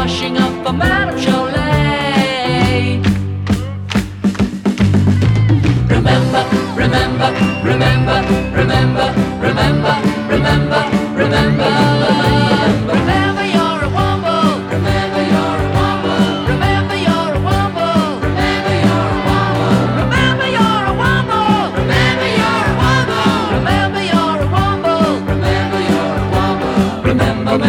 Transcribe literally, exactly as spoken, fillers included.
washing up for Madame Cholet. Remember, remember, remember, remember, remember, remember, remember.